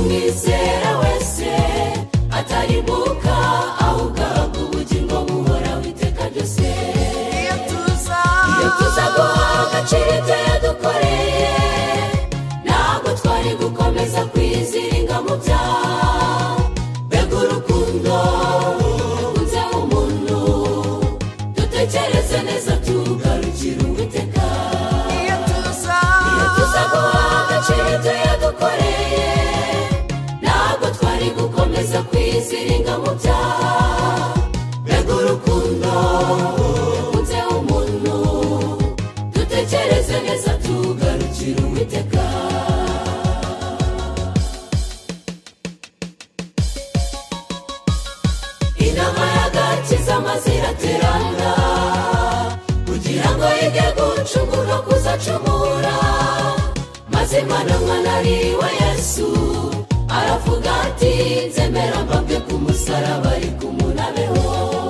umwizera wese atarimbuka ahubwo ahabwa ubugingo buhoraho iteka ryose. Iyo tuza guha agaciro ibyo yadukoreye ntabwo twari gukomeza kwiziringa mu byaha. Mbega urukundo rukunze umuntu, dutekereze neza tugarukire Uwiteka. Iyo tuza guha agaciro ibyo yadukoreye ntabwo twari gukomeza kwiziringa mu byaha. Mbega urukundo rukunze umuntu, dutekereze neza tugarukire Uwiteka. Inama y'agakiza maze iraterana kugira ngo yige gucungurwa kuzacumura, maze Imana mwana ari we Yesu aravuga ati nzemera mbambwe ku musaraba ariko umuntu abeho.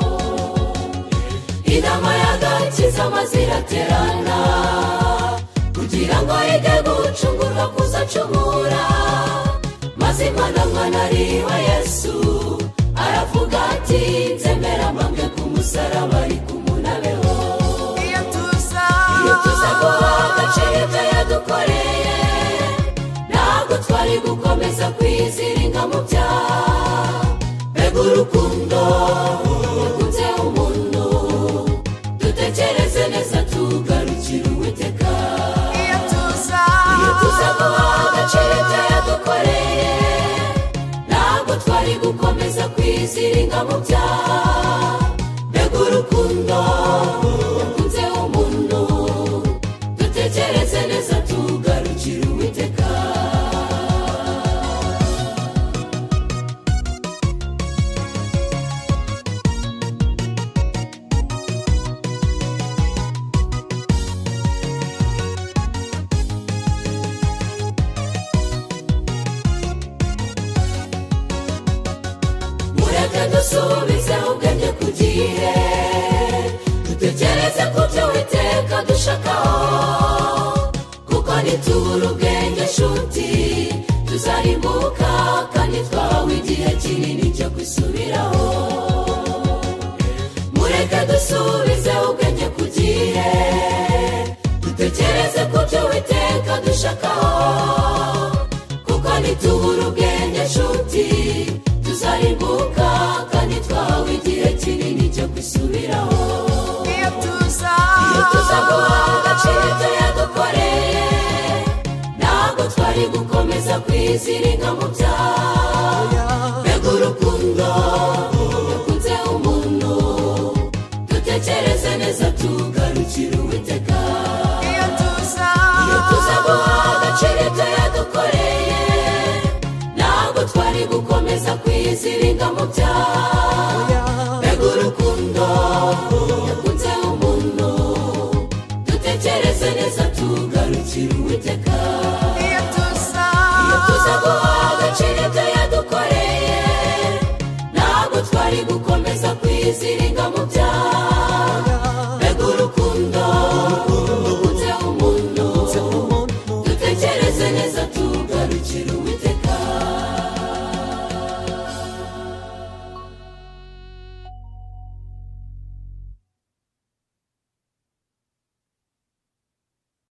Inama y'agakiza maze iraterana kugira ngo yige gucungurwa kuzacumura, maze Imana mwana ari we Yesu aravuga ati nzemera mbambwe ku musaraba ariko umuntu abeho. Iyo tuza guha agaciro ibyo yadukoreye ntabwo twari gukomeza kwiziringa mu byaha. Mbega urukundo rukunze umuntu, dutekereze neza tugarukire Uwiteka. Iyo tuza guha agaciro ibyo yadukoreye ntabwo twari gukomeza kwiziringa mu byaha. Mbega urukundo rukunze umuntu, dutekereze neza tugarukire Uwiteka. Mureke dusubize ubwenge ku gihe, dutekereze ku byo Uwiteka dushakaho, kuko nitubura ubwenge nshuti tuzarimbuka kandi twahawe igihe kinini cyo kwisubiraho. Mureke dusubize ubwenge ku gihe, dutekereze ku byo Uwiteka dushakaho, kuko nitubura ubwenge nshuti tuzarimbuka kandi twahawe igihe kinini cyo kwisubiraho. Iyo tuza guha agaciro ibyo yadukoreye ntabwo twari gukomeza kwiziringa mu byaha. Mbega urukundo rukunze umuntu, dutekereze neza tugarukire Uwiteka. Iyo tuza guha agaciro ibyo yadukoreye ntabwo twari gukomeza kwiziringa mu byaha. Mbega urukundo rukunze umuntu, dutekereze neza tugarukire Uwiteka. Iyo tuza guha agaciro ibyo yadukoreye ntabwo twari gukomeza kwiziringa mu byaha.